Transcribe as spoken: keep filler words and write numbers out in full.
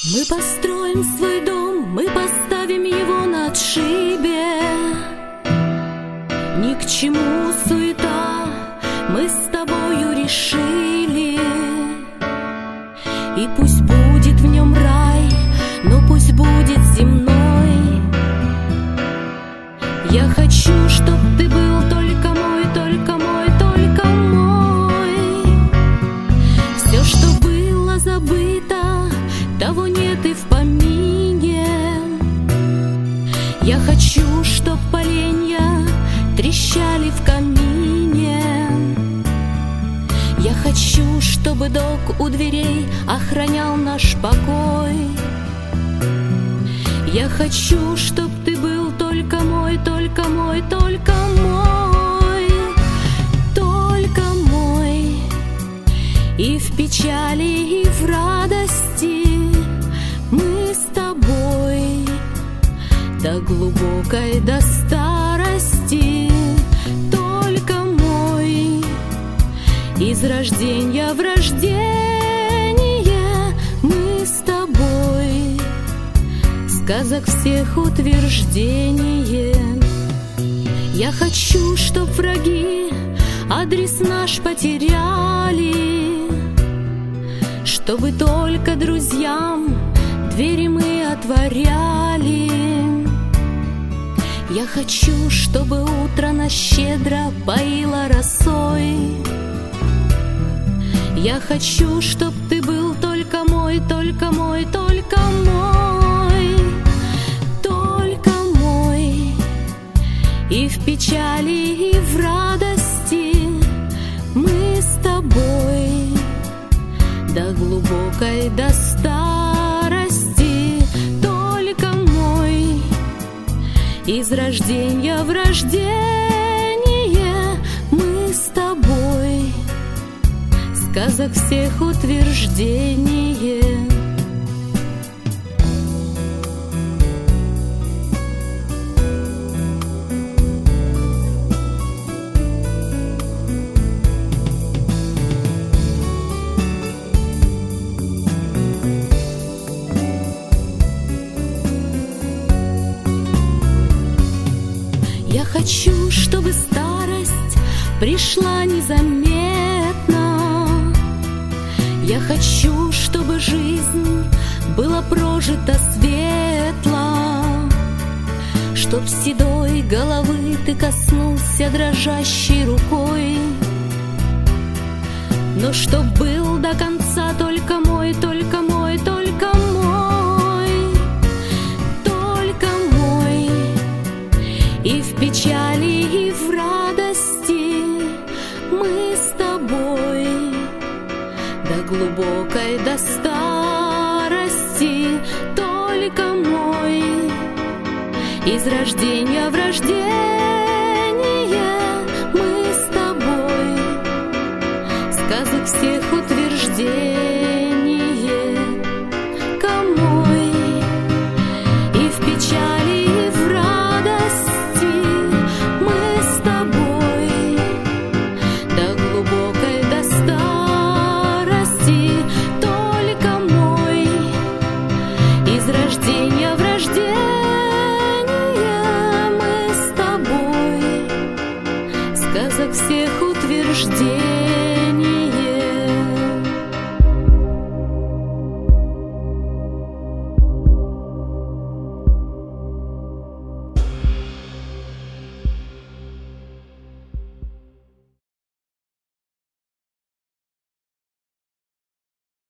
Мы построим свой дом, мы поставим его на отшибе. Ни к чему суета, мы с тобою решили. И пусть будет в нем рай, но пусть будет земной. Я хочу, чтоб ты был только мой, только мой, только мой. Все, что было забыто, того нет и в помине. Я хочу, чтоб поленья трещали в камине. Я хочу, чтобы док у дверей охранял наш покой. Я хочу, чтоб ты был только мой, только мой, только мой, только мой. И в печали, и в радости мы с тобой до глубокой, до старости. Только мой, из рождения в рождение мы с тобой, сказок всех утверждение. Я хочу, чтоб враги адрес наш потеряли, чтобы только друзьям двери мы отворяли. Я хочу, чтобы утро нас щедро поило росой. Я хочу, чтоб ты был только мой, только мой, только мой, только мой. И в печали, и в радости мы с тобой до глубокой, до старости. Только мой, из рождения в рождение мы с тобой, сказок всех утверждение. Я хочу, чтобы старость пришла незаметно. Я хочу, чтобы жизнь была прожита светло, чтоб седой головы ты коснулся дрожащей рукой, но чтоб был до конца только мой, только мой, только мой, только мой. И в печали, и в радости мы с тобой до глубокой, до старости. Только мой, из рождения в рождение мы с тобой, сказок всех утверждение. Комой, и в печали, и в радости мы с тобой до глубокой, до старости. Только мой, из рождения в рождение мы с тобой, сказок всех утверждений.